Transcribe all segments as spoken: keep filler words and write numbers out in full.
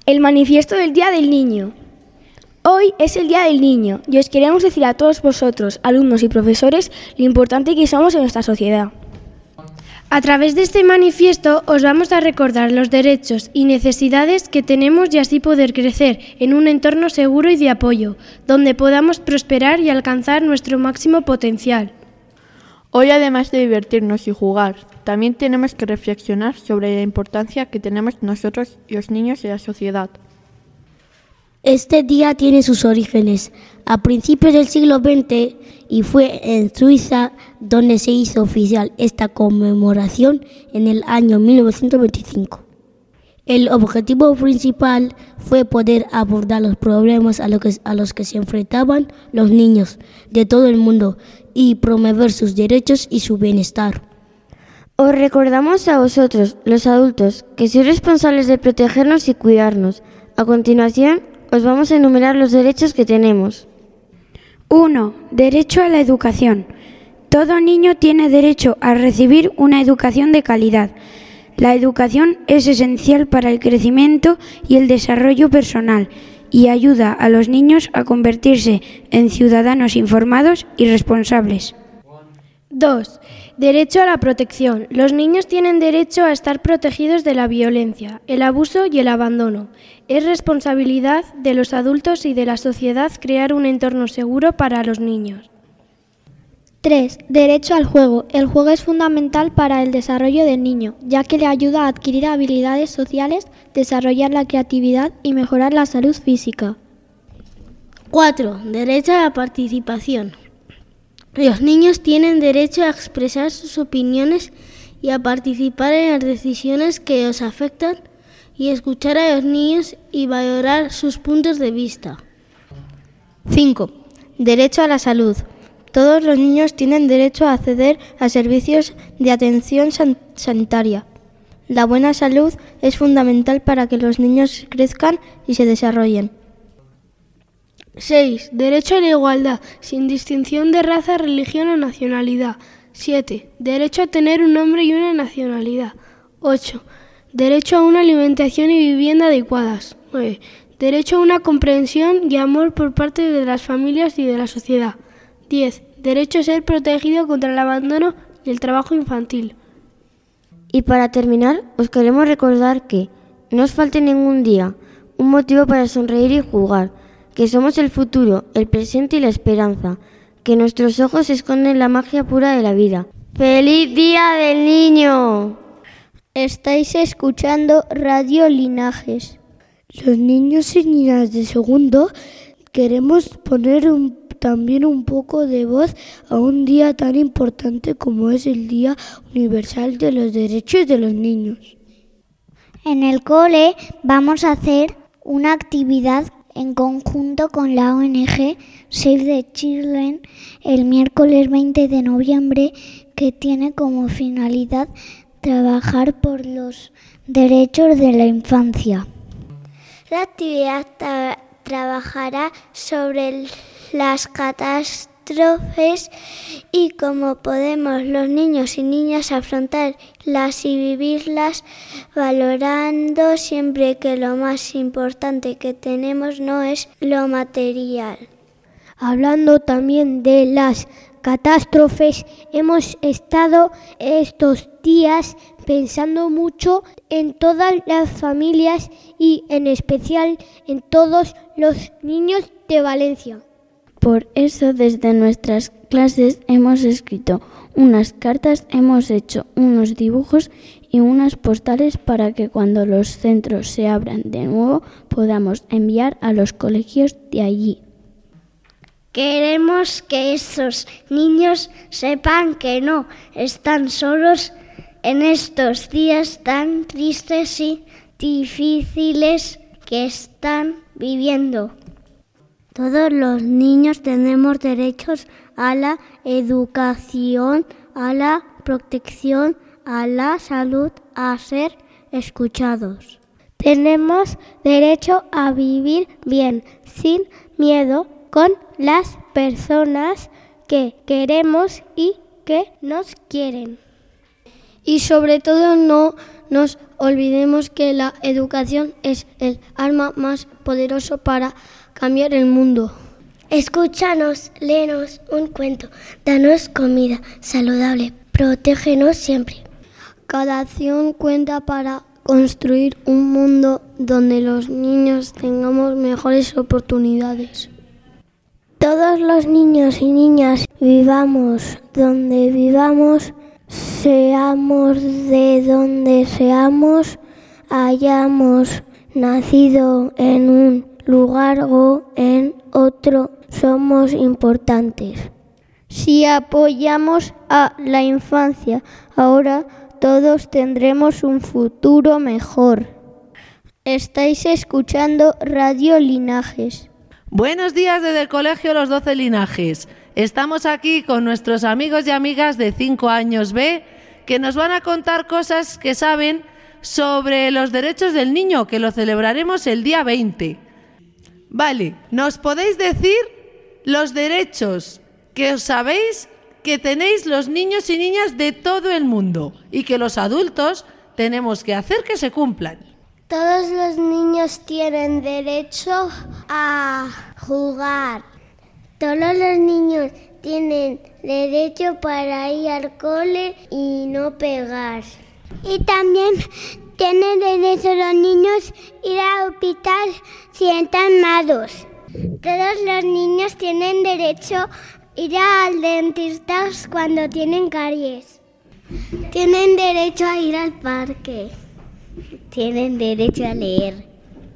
El manifiesto del Día del Niño. Hoy es el Día del Niño y os queremos decir a todos vosotros, alumnos y profesores, lo importante que somos en nuestra sociedad. A través de este manifiesto os vamos a recordar los derechos y necesidades que tenemos y así poder crecer en un entorno seguro y de apoyo, donde podamos prosperar y alcanzar nuestro máximo potencial. Hoy, además de divertirnos y jugar, también tenemos que reflexionar sobre la importancia que tenemos nosotros y los niños en la sociedad. Este día tiene sus orígenes a principios del siglo veinte y fue en Suiza donde se hizo oficial esta conmemoración en el año mil novecientos veinticinco. El objetivo principal fue poder abordar los problemas a los que, a los que se enfrentaban los niños de todo el mundo y promover sus derechos y su bienestar. Os recordamos a vosotros, los adultos, que sois responsables de protegernos y cuidarnos. A continuación, os vamos a enumerar los derechos que tenemos. uno. Derecho a la educación. Todo niño tiene derecho a recibir una educación de calidad. La educación es esencial para el crecimiento y el desarrollo personal y ayuda a los niños a convertirse en ciudadanos informados y responsables. dos. Derecho a la protección. Los niños tienen derecho a estar protegidos de la violencia, el abuso y el abandono. Es responsabilidad de los adultos y de la sociedad crear un entorno seguro para los niños. tres. Derecho al juego. El juego es fundamental para el desarrollo del niño, ya que le ayuda a adquirir habilidades sociales, desarrollar la creatividad y mejorar la salud física. cuatro. Derecho a la participación. Los niños tienen derecho a expresar sus opiniones y a participar en las decisiones que los afectan y escuchar a los niños y valorar sus puntos de vista. cinco. Derecho a la salud. Todos los niños tienen derecho a acceder a servicios de atención san- sanitaria. La buena salud es fundamental para que los niños crezcan y se desarrollen. seis. Derecho a la igualdad, sin distinción de raza, religión o nacionalidad. siete. Derecho a tener un nombre y una nacionalidad. ocho. Derecho a una alimentación y vivienda adecuadas. nueve. Derecho a una comprensión y amor por parte de las familias y de la sociedad. diez. Derecho a ser protegido contra el abandono y el trabajo infantil. Y para terminar, os queremos recordar que no os falte ningún día un motivo para sonreír y jugar, que somos el futuro, el presente y la esperanza, que nuestros ojos esconden la magia pura de la vida. ¡Feliz Día del Niño! Estáis escuchando Radio Linajes. Los niños y niñas de segundo queremos poner un, también un poco de voz a un día tan importante como es el Día Universal de los Derechos de los Niños. En el cole vamos a hacer una actividad en conjunto con la O N G Save the Children el miércoles veinte de noviembre, que tiene como finalidad trabajar por los derechos de la infancia. La actividad tra- trabajará sobre el, las catástrofes y cómo podemos los niños y niñas afrontarlas y vivirlas, valorando siempre que lo más importante que tenemos no es lo material. Hablando también de las catástrofes, hemos estado estos días pensando mucho en todas las familias y en especial en todos los niños de Valencia. Por eso, desde nuestras clases hemos escrito unas cartas, hemos hecho unos dibujos y unas postales para que cuando los centros se abran de nuevo podamos enviar a los colegios de allí. Queremos que esos niños sepan que no están solos en estos días tan tristes y difíciles que están viviendo. Todos los niños tenemos derechos a la educación, a la protección, a la salud, a ser escuchados. Tenemos derecho a vivir bien, sin miedo, con las personas que queremos y que nos quieren. Y sobre todo no nos olvidemos que la educación es el arma más poderosa para cambiar el mundo. Escúchanos, léenos un cuento, danos comida saludable, protégenos siempre. Cada acción cuenta para construir un mundo donde los niños tengamos mejores oportunidades. Todos los niños y niñas vivamos donde vivamos, seamos de donde seamos, hayamos nacido en un lugar o en otro, somos importantes. Si apoyamos a la infancia, ahora todos tendremos un futuro mejor. Estáis escuchando Radio Linajes. Buenos días desde el Colegio Los Doce Linajes. Estamos aquí con nuestros amigos y amigas de cinco años B que nos van a contar cosas que saben sobre los derechos del niño, que lo celebraremos el día veinte. Vale, ¿nos podéis decir los derechos que os sabéis que tenéis los niños y niñas de todo el mundo y que los adultos tenemos que hacer que se cumplan? Todos los niños tienen derecho a jugar. Todos los niños tienen derecho para ir al cole y no pegar. Y también tienen derecho los niños a ir al hospital si están malos. Todos los niños tienen derecho a ir al dentista cuando tienen caries. Tienen derecho a ir al parque. Tienen derecho a leer.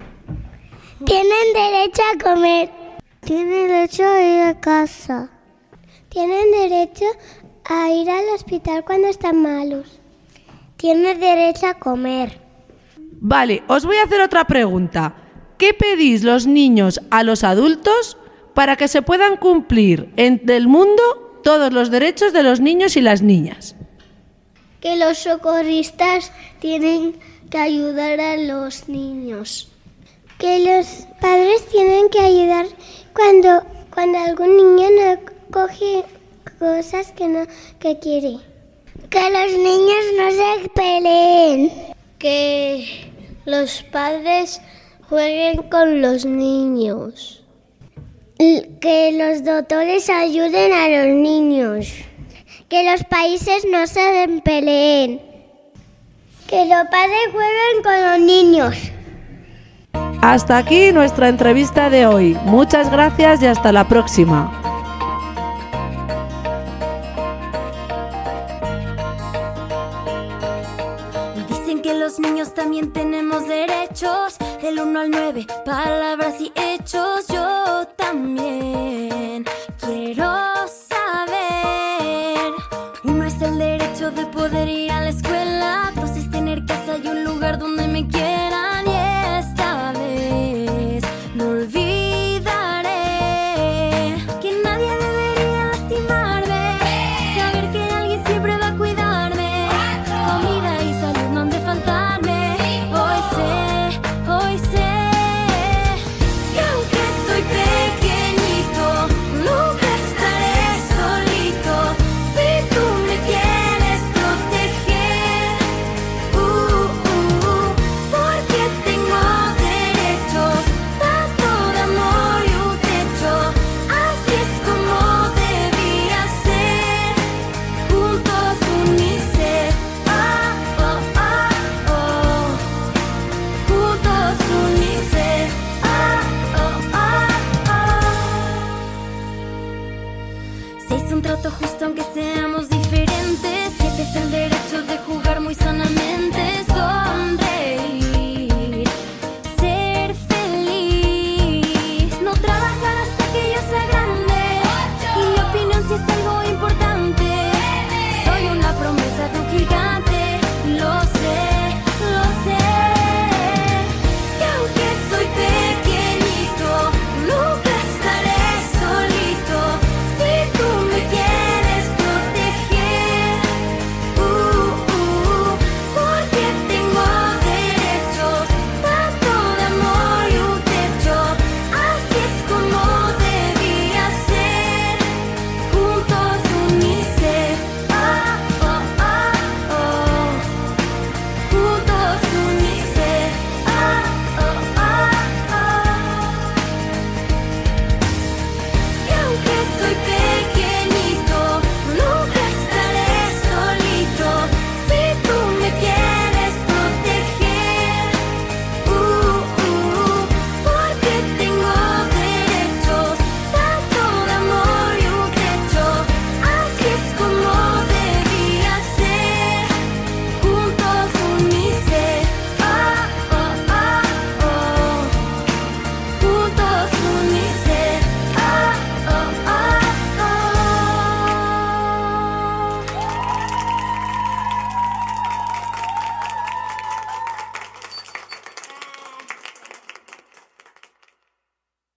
Tienen derecho a comer. Tienen derecho a ir a casa. Tienen derecho a ir al hospital cuando están malos. Tienen derecho a comer. Vale, os voy a hacer otra pregunta. ¿Qué pedís los niños a los adultos para que se puedan cumplir en el mundo todos los derechos de los niños y las niñas? Que los socorristas tienen que ayudar a los niños. Que los padres tienen que ayudar cuando, cuando algún niño no coge cosas que no que quiere. Que los niños no se peleen. Que los padres jueguen con los niños. Que los doctores ayuden a los niños. Que los países no se peleen. Que los padres jueguen con los niños. Hasta aquí nuestra entrevista de hoy. Muchas gracias y hasta la próxima. Dicen que los niños también tenemos derechos, del uno al nueve, palabras y hechos. Yo también quiero saber. Uno es el derecho de poder ir a la escuela, dos es tener casa y un lugar donde me quieran, y esta vez no olvidaré que nadie debería lastimarme, saber que alguien siempre va a cuidarme, comida y salud no han de faltarme. Hoy sé, hoy sé que aunque soy pequeñito, nunca estaré solito. Si tú me quieres proteger, uh, uh, uh, porque tengo derechos, tanto de amor y un techo. Así es como debía ser, juntos UNICEF. Ah, oh, ah, oh. Juntos UNICEF. Ah, oh, ah, oh. Se hizo un trato justo aunque sea